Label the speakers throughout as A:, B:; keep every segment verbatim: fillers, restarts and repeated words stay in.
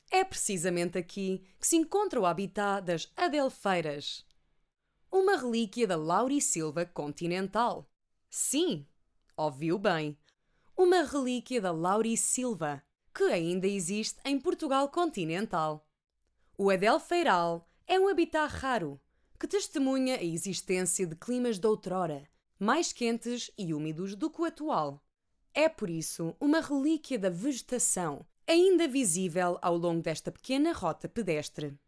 A: É precisamente aqui que se encontra o habitat das adelfeiras, uma relíquia da laurisilva continental. Sim, ouviu bem, uma relíquia da laurisilva, que ainda existe em Portugal continental. O adelfeiral é um habitat raro, que testemunha a existência de climas de outrora, mais quentes e úmidos do que o atual. É por isso uma relíquia da vegetação, ainda visível ao longo desta pequena rota pedestre.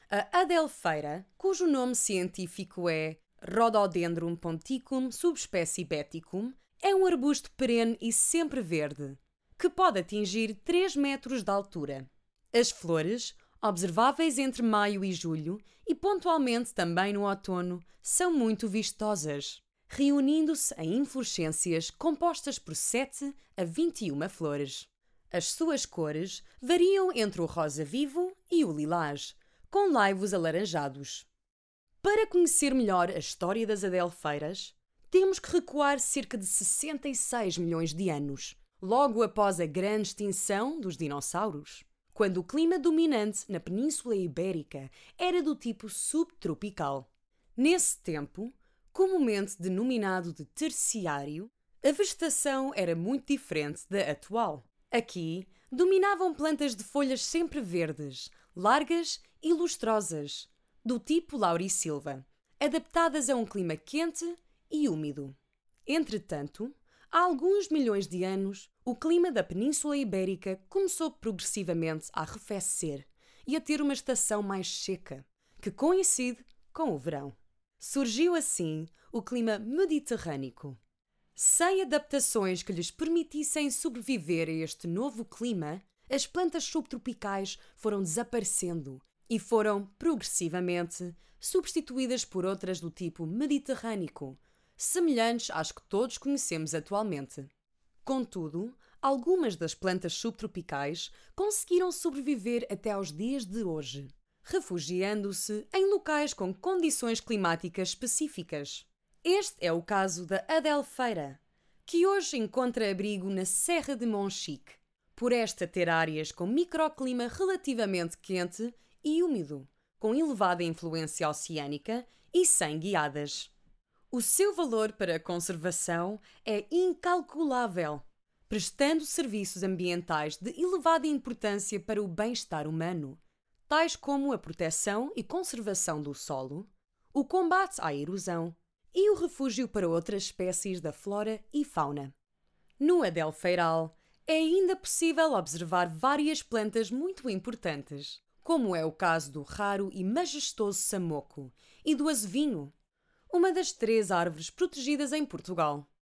A: A adelfeira, cujo nome científico é Rhododendron ponticum subspecie beticum, é um arbusto perene e sempre verde, que pode atingir três metros de altura. As flores, observáveis entre maio e julho e pontualmente também no outono, são muito vistosas, reunindo-se em inflorescências compostas por sete a vinte e uma flores. As suas cores variam entre o rosa vivo e o lilás, com laivos alaranjados. Para conhecer melhor a história das adelfeiras, temos que recuar cerca de sessenta e seis milhões de anos, logo após a grande extinção dos dinossauros, quando o clima dominante na Península Ibérica era do tipo subtropical. Nesse tempo, comumente denominado de terciário, a vegetação era muito diferente da atual. Aqui dominavam plantas de folhas sempre verdes, largas e lustrosas, do tipo laurisilva, adaptadas a um clima quente e úmido. Entretanto, há alguns milhões de anos, o clima da Península Ibérica começou progressivamente a arrefecer e a ter uma estação mais seca, que coincide com o verão. Surgiu assim o clima mediterrâneo. Sem adaptações que lhes permitissem sobreviver a este novo clima, as plantas subtropicais foram desaparecendo e foram, progressivamente, substituídas por outras do tipo mediterrâneo, semelhantes às que todos conhecemos atualmente. Contudo, algumas das plantas subtropicais conseguiram sobreviver até aos dias de hoje, refugiando-se em locais com condições climáticas específicas. Este é o caso da adelfeira, que hoje encontra abrigo na Serra de Monchique, por esta ter áreas com microclima relativamente quente e úmido, com elevada influência oceânica e sem guiadas. O seu valor para a conservação é incalculável, prestando serviços ambientais de elevada importância para o bem-estar humano, tais como a proteção e conservação do solo, o combate à erosão e o refúgio para outras espécies da flora e fauna. No adelfeiral, é ainda possível observar várias plantas muito importantes, como é o caso do raro e majestoso samoco e do azevinho, uma das três árvores protegidas em Portugal.